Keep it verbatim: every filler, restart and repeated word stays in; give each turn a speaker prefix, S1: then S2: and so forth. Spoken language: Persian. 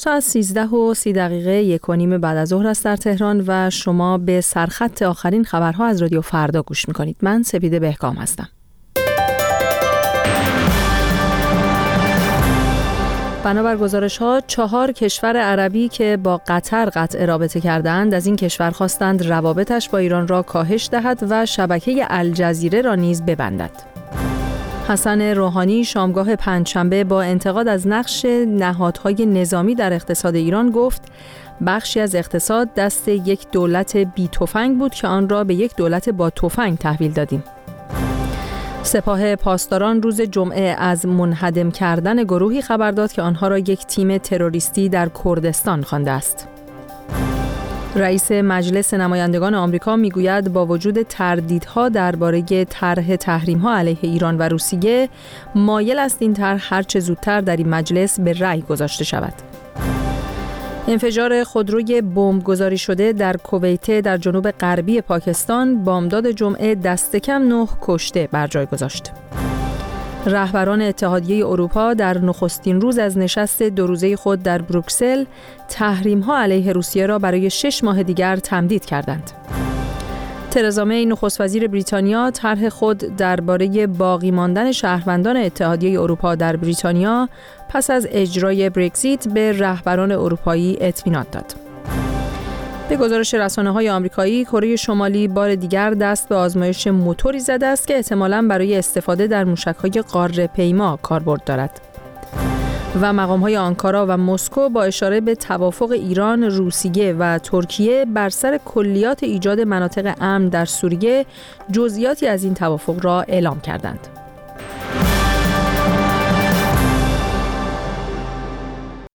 S1: ساعت سیزده و سی دقیقه یک و نیم بعد از ظهر است در تهران و شما به سرخط آخرین خبرها از رادیو فردا گوش میکنید. من سپیده بهکام هستم. بنابر گزارش‌ها چهار کشور عربی که با قطر قطع رابطه کردند از این کشور خواستند روابطش با ایران را کاهش دهد و شبکه الجزیره را نیز ببندد. حسن روحانی شامگاه پنجشنبه با انتقاد از نقش نهادهای نظامی در اقتصاد ایران گفت بخشی از اقتصاد دست یک دولت بی تفنگ بود که آن را به یک دولت با تفنگ تحویل دادیم. سپاه پاسداران روز جمعه از منهدم کردن گروهی خبر داد که آنها را یک تیم تروریستی در کردستان خوانده است. رئیس مجلس نمایندگان آمریکا میگوید با وجود تردیدها درباره طرح تحریم‌ها علیه ایران و روسیه، مایل است این طرح هرچه زودتر در این مجلس به رأی گذاشته شود. انفجار خودروی بمبگذاری شده در کویت در جنوب غربی پاکستان بامداد جمعه دست کم نه کشته بر جای گذاشت. رهبران اتحادیه اروپا در نخستین روز از نشست دو روزه خود در بروکسل تحریم‌ها علیه روسیه را برای شش ماه دیگر تمدید کردند. ترزا می نخست وزیر بریتانیا طرح خود درباره باقی ماندن شهروندان اتحادیه اروپا در بریتانیا پس از اجرای برگزیت به رهبران اروپایی اطمینان داد. به گزارش رسانه‌های آمریکایی، کره شمالی بار دیگر دست به آزمایش موتوری زده است که احتمالاً برای استفاده در موشک‌های قاره‌پیما کاربرد دارد. و مقام‌های آنکارا و مسکو با اشاره به توافق ایران، روسیه و ترکیه بر سر کلیات ایجاد مناطق امن در سوریه، جزئیاتی از این توافق را اعلام کردند.